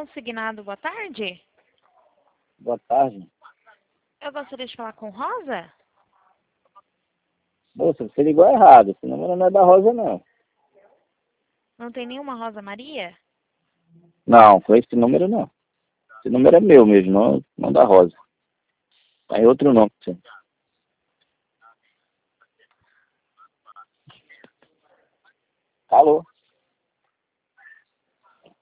consignado, boa tarde. Boa tarde. Eu gostaria de falar com Rosa. Moça, você ligou errado. Esse número não é da Rosa, não. Não tem nenhuma Rosa Maria? Não, com esse número não. Esse número é meu mesmo, não da Rosa. Tá em outro nome, sim. Alô?